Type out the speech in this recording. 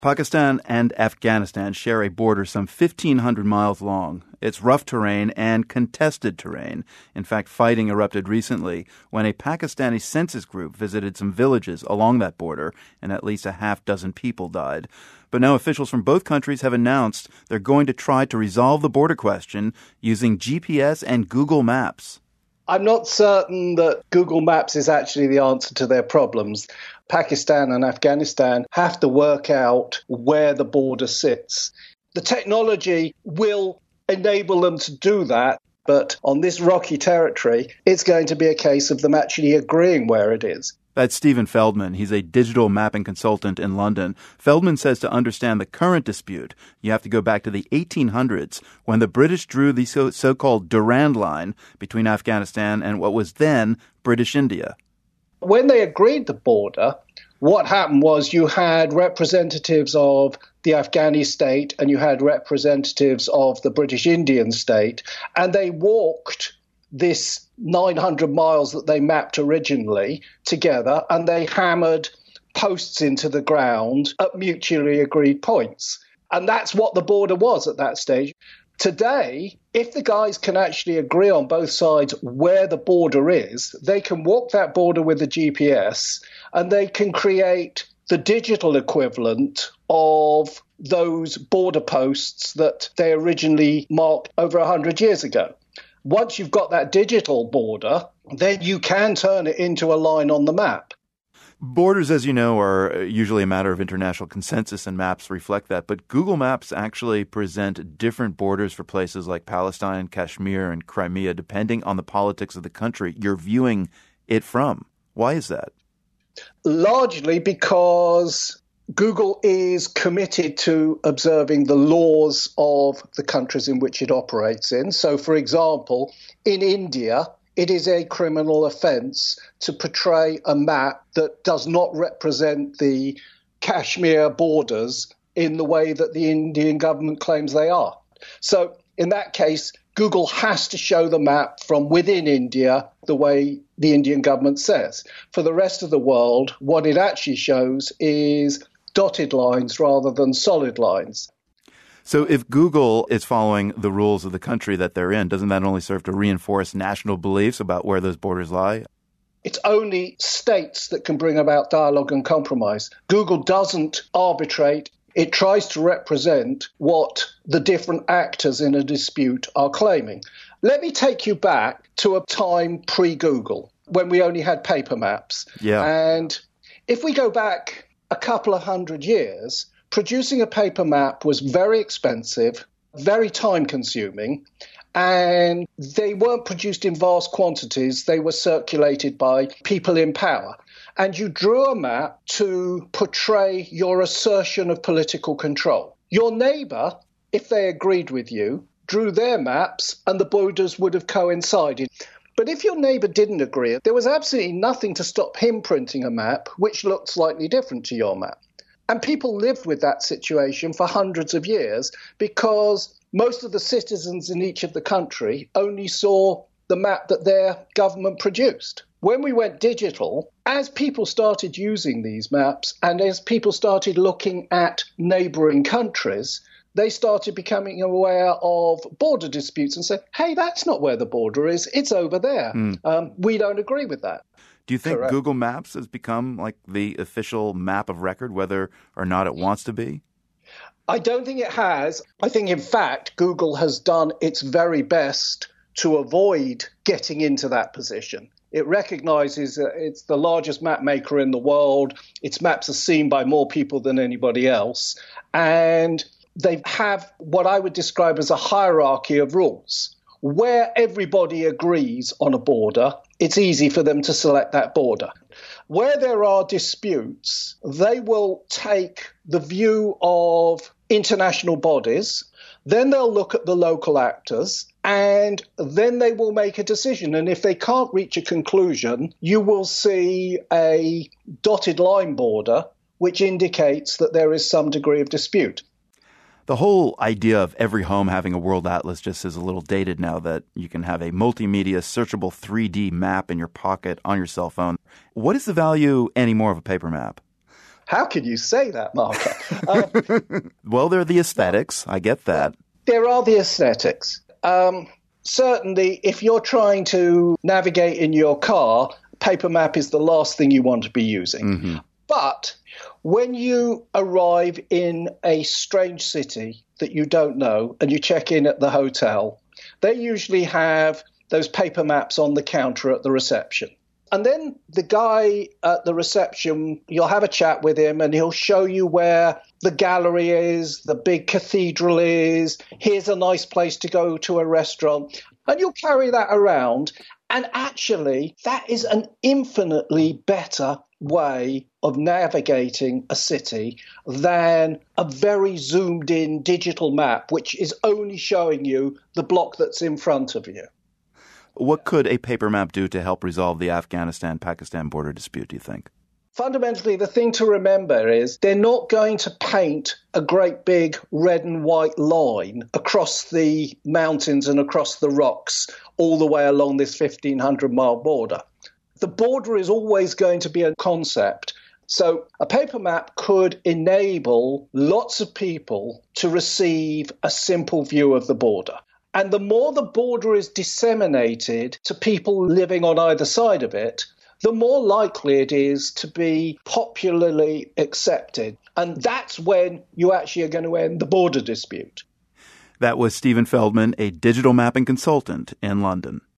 Pakistan and Afghanistan share a border some 1,500 miles long. It's rough terrain and contested terrain. In fact, fighting erupted recently when a Pakistani census group visited some villages along that border, and at least a half dozen people died. But now officials from both countries have announced they're going to try to resolve the border question using GPS and Google Maps. I'm not certain that Google Maps is actually the answer to their problems. Pakistan and Afghanistan have to work out where the border sits. The technology will enable them to do that, but on this rocky territory, it's going to be a case of them actually agreeing where it is. That's Stephen Feldman. He's a digital mapping consultant in London. Feldman says to understand the current dispute, you have to go back to the 1800s when the British drew the so-called Durand Line between Afghanistan and what was then British India. When they agreed the border, what happened was you had representatives of the Afghani state and you had representatives of the British Indian state, and they walked this 900 miles that they mapped originally together, and they hammered posts into the ground at mutually agreed points. And that's what the border was at that stage. Today, if the guys can actually agree on both sides where the border is, they can walk that border with the GPS and they can create the digital equivalent of those border posts that they originally marked over 100 years ago. Once you've got that digital border, then you can turn it into a line on the map. Borders, as you know, are usually a matter of international consensus, and maps reflect that. But Google Maps actually present different borders for places like Palestine, Kashmir, and Crimea, depending on the politics of the country you're viewing it from. Why is that? Largely because Google is committed to observing the laws of the countries in which it operates in. So, for example, in India, it is a criminal offence to portray a map that does not represent the Kashmir borders in the way that the Indian government claims they are. So, in that case, Google has to show the map from within India the way the Indian government says. For the rest of the world, what it actually shows is dotted lines rather than solid lines. So if Google is following the rules of the country that they're in, doesn't that only serve to reinforce national beliefs about where those borders lie? It's only states that can bring about dialogue and compromise. Google doesn't arbitrate. It tries to represent what the different actors in a dispute are claiming. Let me take you back to a time pre-Google, when we only had paper maps. Yeah. And if we go back a couple of hundred years, producing a paper map was very expensive, very time-consuming, and they weren't produced in vast quantities. They were circulated by people in power. And you drew a map to portray your assertion of political control. Your neighbour, if they agreed with you, drew their maps and the borders would have coincided. But if your neighbour didn't agree, there was absolutely nothing to stop him printing a map which looked slightly different to your map. And people lived with that situation for hundreds of years because most of the citizens in each of the country only saw the map that their government produced. When we went digital, as people started using these maps and as people started looking at neighbouring countries, they started becoming aware of border disputes and say, hey, that's not where the border is, it's over there. We don't agree with that. Do you think Correct. Google Maps has become like the official map of record, whether or not it wants to be? I don't think it has. I think, in fact, Google has done its very best to avoid getting into that position. It recognizes that it's the largest map maker in the world. Its maps are seen by more people than anybody else. And they have what I would describe as a hierarchy of rules. Where everybody agrees on a border, it's easy for them to select that border. Where there are disputes, they will take the view of international bodies, then they'll look at the local actors, and then they will make a decision. And if they can't reach a conclusion, you will see a dotted line border, which indicates that there is some degree of dispute. The whole idea of every home having a world atlas just is a little dated now, that you can have a multimedia searchable 3D map in your pocket on your cell phone. What is the value anymore of a paper map? How can you say that, Marco? Well, they're the aesthetics. I get that. There are the aesthetics. Certainly, if you're trying to navigate in your car, paper map is the last thing you want to be using. Mm-hmm. But when you arrive in a strange city that you don't know and you check in at the hotel, they usually have those paper maps on the counter at the reception. And then the guy at the reception, you'll have a chat with him and he'll show you where the gallery is, the big cathedral is, here's a nice place to go to a restaurant. And you'll carry that around. And actually, that is an infinitely better way of navigating a city than a very zoomed in digital map, which is only showing you the block that's in front of you. What could a paper map do to help resolve the Afghanistan-Pakistan border dispute, do you think? Fundamentally, the thing to remember is they're not going to paint a great big red and white line across the mountains and across the rocks all the way along this 1,500-mile border. The border is always going to be a concept. So a paper map could enable lots of people to receive a simple view of the border. And the more the border is disseminated to people living on either side of it, the more likely it is to be popularly accepted. And that's when you actually are going to end the border dispute. That was Stephen Feldman, a digital mapping consultant in London.